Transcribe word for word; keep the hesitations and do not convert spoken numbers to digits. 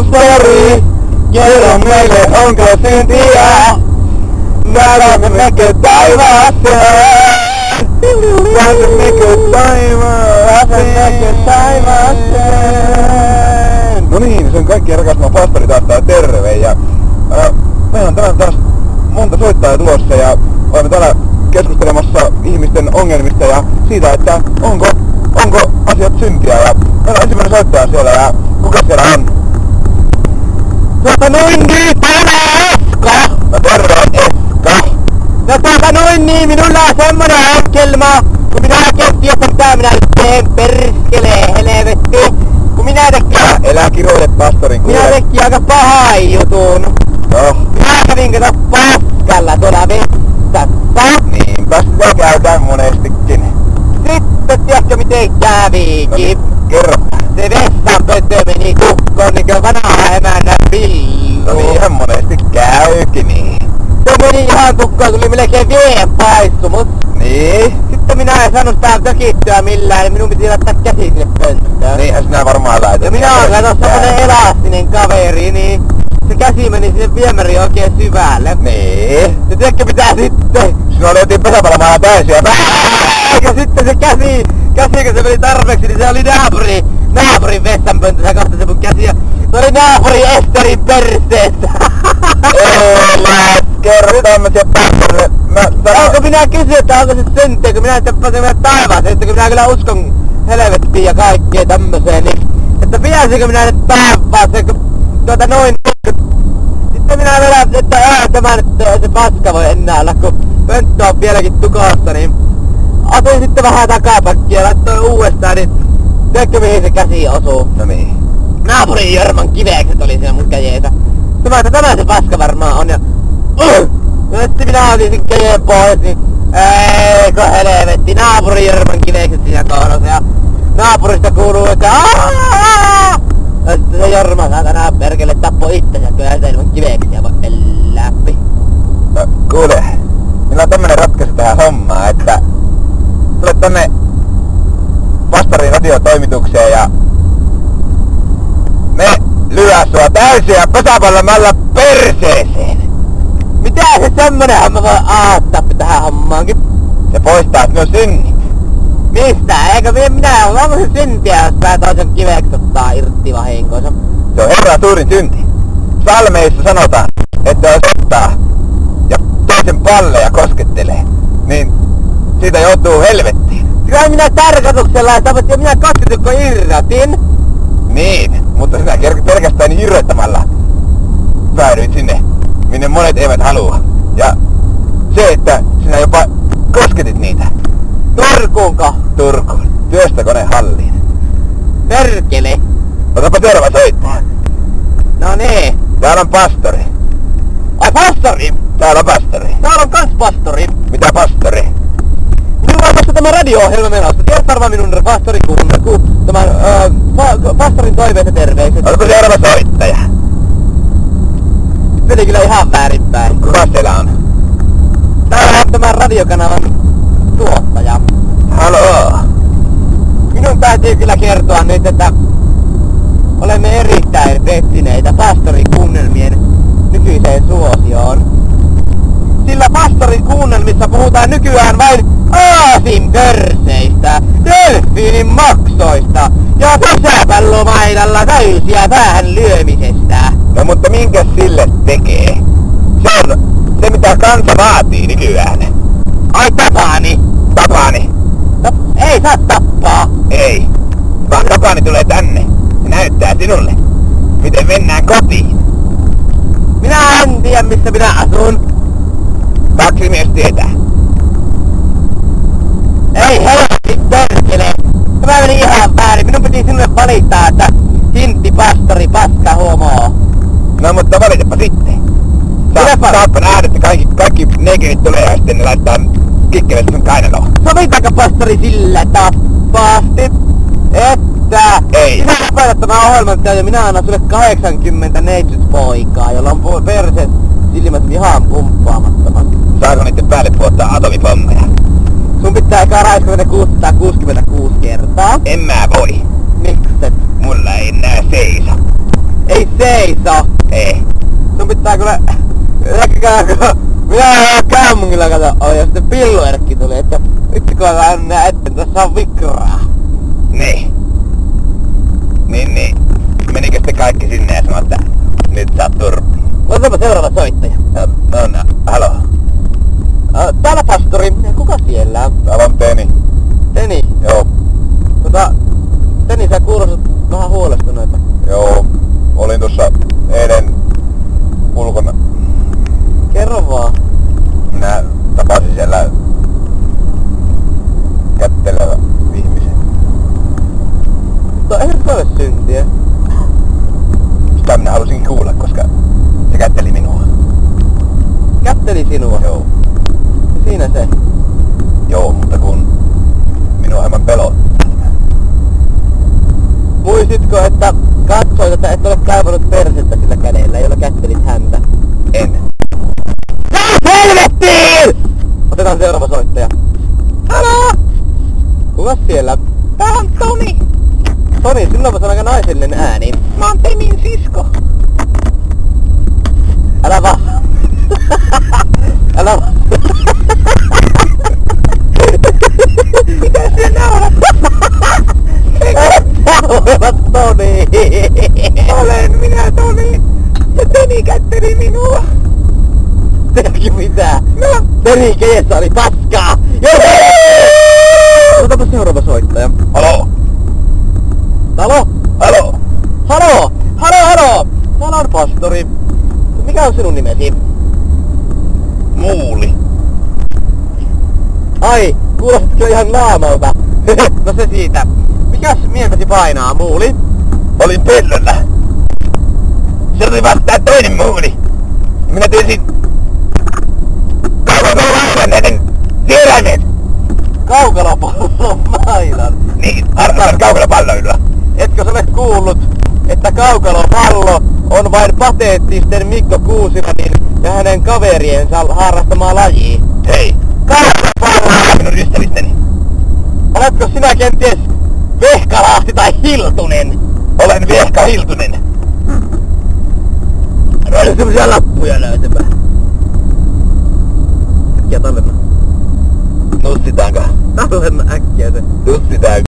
pastori, kerro meille onko syntiä. Pääsemmekö taivaaseen? Pääsemmekö taivaaseen? Pääsemmekö taivaaseen? No niin, se on kaikkien rakastama pastori taas täällä terve ja äh, meillä on tänään taas monta soittajaa tulossa ja olemme täällä keskustelemassa ihmisten ongelmista ja siitä, että onko, onko asiat syntiä ja meillä on ensimmäinen soittaja siellä ja kuka siellä on? Tuota noin niin, täällä Esko! No terve Esko! No tuota noin niin, minulla on semmonen ongelma, kun minä kestin, että mitä minä nyt teen, perskelee, helvetti. Kun minä tekin... Elää kiroile pastorin kuule. Minä tekin aika pahan jutun. No. Minä kävin kato paskalla tuolla vessassa. Niinpä sitä käytään monestikin. Sitten tiedätkö miten kävikin? No niin, kerro. Se vessanpöntö meni kukkoon niinkö vanha emännä pillu. No niin, ihan monesti käykin niin. Se meni ihan kukkoon, tuli melkein veen paissumus. Niin? Sitten minä en saanut täällä tökittyä millään, niin minun piti laittaa käsi sinne pönttöön. Niinhän sinä varmaan laitat. Ja minä olen kato semmonen elastinen kaveri, niin se käsi meni sinne viemäriin oikein syvälle. Niin? Ja tiedätkö mitä sitten? Sinua löytiin pesäpallomaalla täysin ja Eikä sitten se käsi, käsi kun se meni tarpeeksi, niin se oli naapuri, naapurin vessanpöntössä kohta se mun käsi ja se oli naapuri Esterin perseessä. Älä kerro tämmösiä pastorille. Mä sanon... Onko minä kysy, että onko se syntiä, kun minä sitten pääsen mennä taivaaseen, että kun minä kyllä uskon helvettiin ja kaikkeen tämmöseen, niin että pitäisikö minä nyt taivaaseen, kun tuota noin, sitten minä vielä, että äätämään, että se paska voi enää olla, kun pönttö on vieläkin tukossa, niin asuin sitten vähän takapakkia ja laittoin uudestaan, niin tiedätkö mihin se käsi osuu? No mihin? Naapurin Jorman kivekset oli siellä mun käjeessä. Mä että tämä se paska varmaan on ja... Uh! Ja sitten minä otin sen käjeen pois, niin... Eikö helvetti, naapurin Jorman kivekset siinä kohdassa ja... Naapurista kuuluu, että aaaaaaa! Ja sitten se Jorma saatana perkele tappoi itsensä, kun ei se ilman kiveksiä voi läpi. No kuule, meillä on tämmönen ratkaisu tähän hommaan, että... Tulet tänne... Pastorin radiotoimitukseen ja... Me lyö sua täysin ja pesäpallomällä perseeseen. Mitä se semmonen homma voi aattaa tähän hommaankin? Se poistaa sinun synnit. Mistä? Eikö minä, minä onko se syntiä, jos pää toisen kiveksi ottaa irti vahinkoissa? Se on Herran suurin synti. Salmeissa sanotaan, että jos ottaa ja toisen palleja koskettelee, niin siitä joutuu helvettiin. Kyllä minä tarkoituksella, että minä kosketukko irrotin. Niin, mutta sinä pelkästään irrottamalla päädyit sinne, minne monet eivät halua. Ja se, että sinä jopa kosketit niitä. Turkuunko? Turkuun. Työstökonehalliin. Perkele. Otapa seuraava soittaja. No niin. Täällä on pastori. Ai pastori? Täällä on pastori. Täällä on kans pastori. Mitä pastori? Minulla on tässä tämä radio-ohjelma menossa. Tiedät varmaan minun pastori kun, kun tämän öö, pa, pastorin toiveet ja terveiset. Oletko seuraava soittaja? Meni kyllä ihan väärinpäin. Kuka siellä on? Täällä on tämän radiokanavan tuottaja. Haloo. Minun täytyy kyllä kertoa nyt, että olemme erittäin pettyneitä pastorikuunnelmien nykyiseen suosioon. Sillä pastorikuunnelmissa puhutaan nykyään vain aasinpörseistä, delfiinin maksoista ja pesäpallomaidalla täysiä päähän lyömisestä. No mutta minkä sille tekee? Se on se mitä kansa vaatii nykyään. Ai Tapani! Tapani? No, ei saa tappaa! Ei. Vaan Tapani tulee tänne ja näyttää sinulle, miten mennään kotiin. Minä en tiedä missä minä asun. Taksimies tietää. Ei helvetti perkele! Tämä meni ihan väärin. Minun piti sinulle valittaa, että Sintti pastori paska homoo. No mutta valitepa sitten. Sa- saatpa nähdä, että kaikki, kaikki negerit tulee ja sitten ne laittaa kikkelet sun kainaloon. Sovitaanko pastori sillä tappaasti, että... Ei. Sinä lopetat tämän ohjelman ja minä annan sulle kahdeksankymmentä neitsyt-poikaa, jolla on perseet silmät ihan pumppaamattomat. Saako niiden päälle puottaa atomipommeja? Sun pitää eka raiskata ne kuusisataakuusikymmentäkuusi kertaa. En mä voi. Mikset? Mulla ei enää seiso. Ei seiso! Ei. Sun pitää kyllä... Näkikää, kun minä kaupungilla kato on ja sitten pilluerkki tuli, että vitsi kun mä näen, että tässä on vikraa. Niin. Niin, niin. Menikö sitten kaikki sinne ja sanoi, että nyt sä oot turpi? Otapa seuraava soittaja. No, no, halo. Täällä pastori, kuka siellä on? Täällä on Teni. Teni? Joo. Tota, Teni sä kuulostat vähän huolestuneita. Joo. Olin tuossa eilen ulkona. Kerro vaan. Minä tapasin siellä kättelevä ihmisen. Mutta eihän se ole syntiä. Sitä minä halusin kuulla, koska se kätteli minua. Kätteli sinua? Joo. Siinä se. Joo, mutta kun minua hieman pelottaa. Muistitko, että katsoit, että et ole kaivannut persettä sillä kädellä, jolla kättelit häntä? En. Helvettiin! Otetaan seuraava soittaja. Halo! Kuka siellä? Tää on Toni. Toni, sinulla on aika naisellinen ääni. Mä oon Tenin sisko. Älä vaan. Älä vaan. Mitä sinä naurat? Olet Toni. Olen minä Toni. Ja Teni kätteli minua. Teekö mitä? No. Teni keessä oli paskaa. Joo! Otapa seuraava soittaja. Halo. Halo? Halo. Halo! Halo, halo! Täällä on pastori. Mikä on sinun nimesi? Muuli. Ai, kuulostitko ihan laamalta? No se siitä. Mikäs mieltäsi painaa, Muuli? Olin pellolla. Se oli vastaan toinen muuli. Minä tiesin kaukalopallon näiden sieläimet. Kaukalopallon mailan. Niin, harrastan kaukalopalloilua. Etkö sä ole kuullut, että kaukalopallo on vain pateettisten Mikko Kuusimanin ja hänen kaveriensa harrastamaa lajia? Hei, kaukalopallo on minun ystävistäni. Oletko sinä kenties Vehkalahti tai Hiltunen? Olen Viehka Hiltunen. Olen semmosia lappuja löytämään. Äkkiä tallenna. Nussitaanko? Tallenna äkkiä se. Nussitaanko?